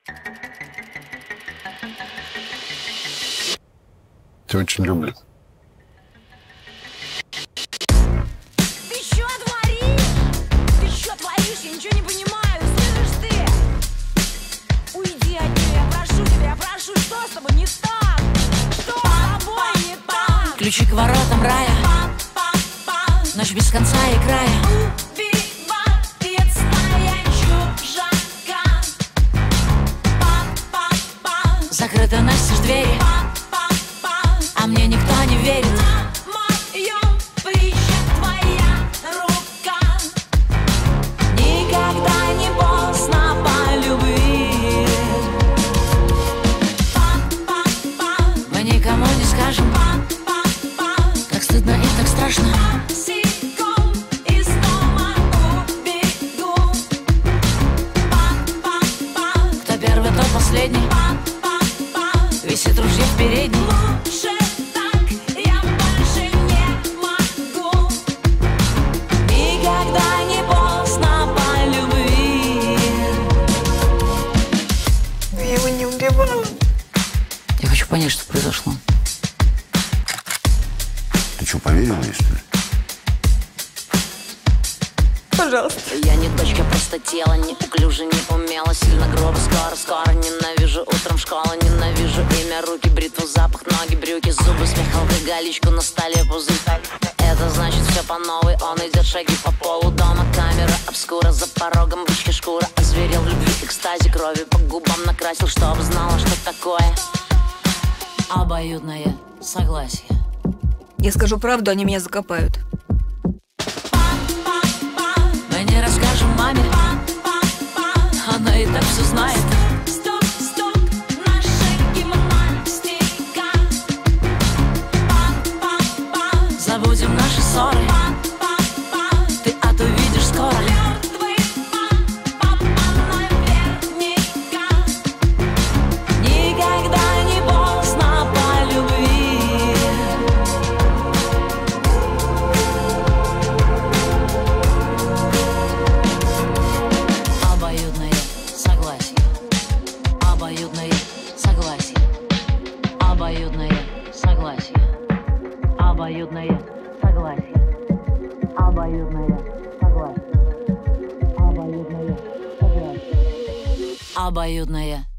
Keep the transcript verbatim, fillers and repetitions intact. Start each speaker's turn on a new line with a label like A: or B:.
A: Тебя очень люблю.
B: Ты что творишь? Ты что творишь? Я ничего не понимаю. Слышишь ты? Уйди от нее, я прошу тебя, я прошу. Что с тобой не так? Что с тобой не так?
C: Ключи к воротам рая. Ночь без конца и края.
B: Убивает стая чужака.
C: Закрыты настежь двери, а мне никто не верит.
B: На моем плече твоя рука. Никогда не поздно полюбить.
C: Мы никому не скажем, как стыдно и так страшно.
B: Босиком и снова убегу.
C: Кто первый, тот последний. Висит ружье в передней.
B: Лучше так я больше не могу. Никогда не поздно полюбить.
D: Я его не убивала.
C: Я хочу понять, что произошло.
A: Ты что, поверила ей, что ли?
D: Пожалуйста.
C: Я не дочка, просто тело неуклюже, не умела. Сильно грубо, скоро, скоро ненавижу. Утром школа, ненавижу имя, руки, бритву, запах, ноги, брюки, зубы, смех, алкоголичку на столе, пузырь. Это значит все по новой. Он идет шаги по полу дома, камера обскура, за порогом бычья шкура. Озверел в любви, экстазе, крови по губам накрасил, чтобы знала, что такое обоюдное согласие.
D: Я скажу правду, они меня закопают.
C: Мы не расскажем маме, она и так все знает.
B: Стоп, стоп, наша гимнастика.
C: Забудем наши ссоры, ты от увидишь скоро.
B: Мертвый папа наверняка. Никогда не поздно полюбить.
C: Обоюдное согласие. Обоюдное согласие. Обоюдное согласие. Обоюдное согласие. Обоюдное согласие. Обоюдное согласие. Обоюдное